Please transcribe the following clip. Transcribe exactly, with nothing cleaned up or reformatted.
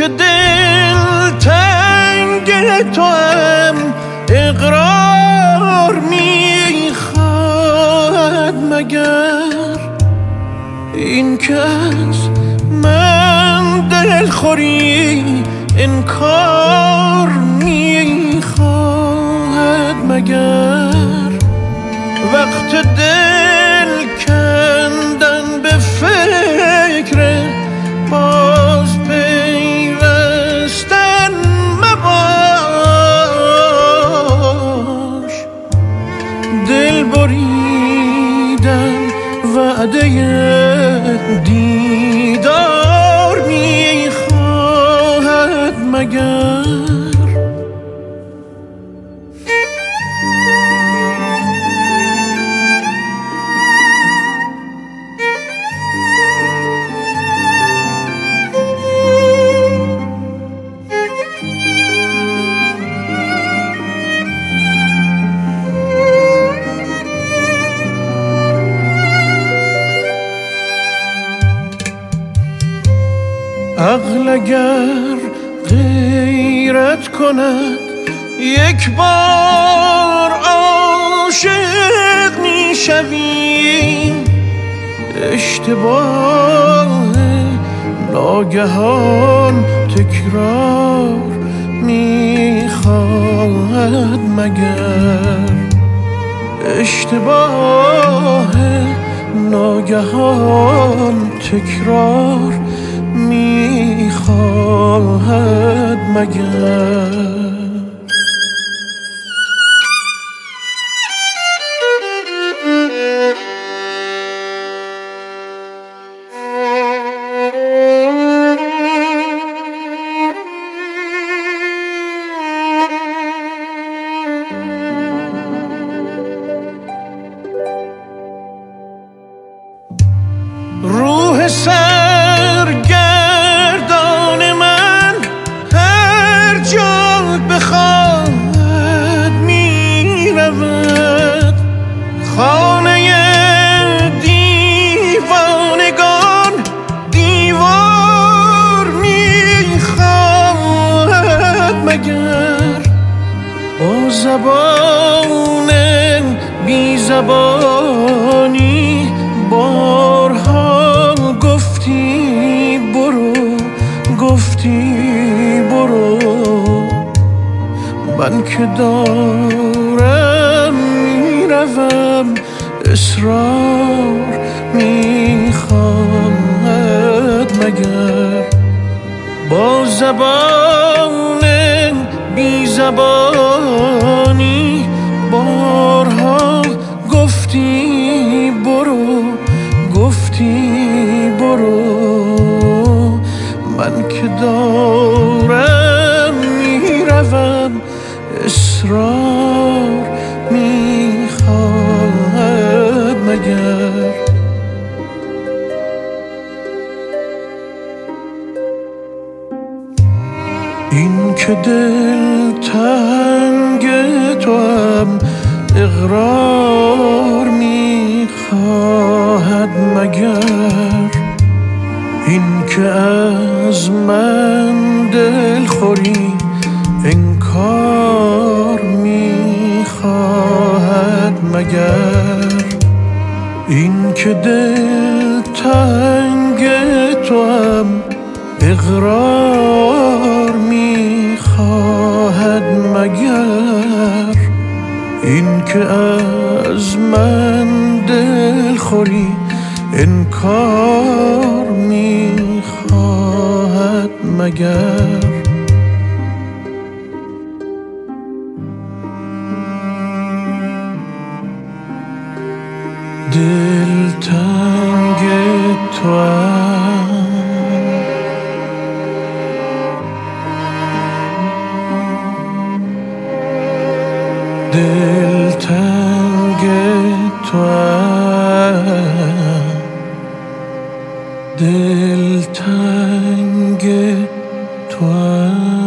که دل تنگ تو هم اقرار میخواد مگر این که از من دلخوری انکار میخواد مگر وقت دل کندن به فکر باز پیوستن مباش دل بریدن وعده دیدار میخواهد مگر عقل اگر غیرت کند یک بار عاشق میشویم اشتباه ناگهان تکرار میخواهد مگر اشتباه ناگهان تکرار میخواهد مگر روح سرگردان من هر جا بخواهد میرود خانه دیوانگان دیوار میخواهد مگر با زبان بی زبانی بارها گفتی برو گفتی برو من که دارم میروم اصرار میخواهد مگر با زبان بی زبانی بارها گفتی برو گفتی برو من که دارم میروم اصرار میخواهد مگر این که دل تنگ تو هم اقرار میخواهد مگر این که از من دلخوری انکار میخواهد مگر این که دل تنگ تو هم اقرار میخواهد مگر این که از من دلخوری انکار میخواهد مگر دل تنگ تو دل تنگ تو دل تنگ تو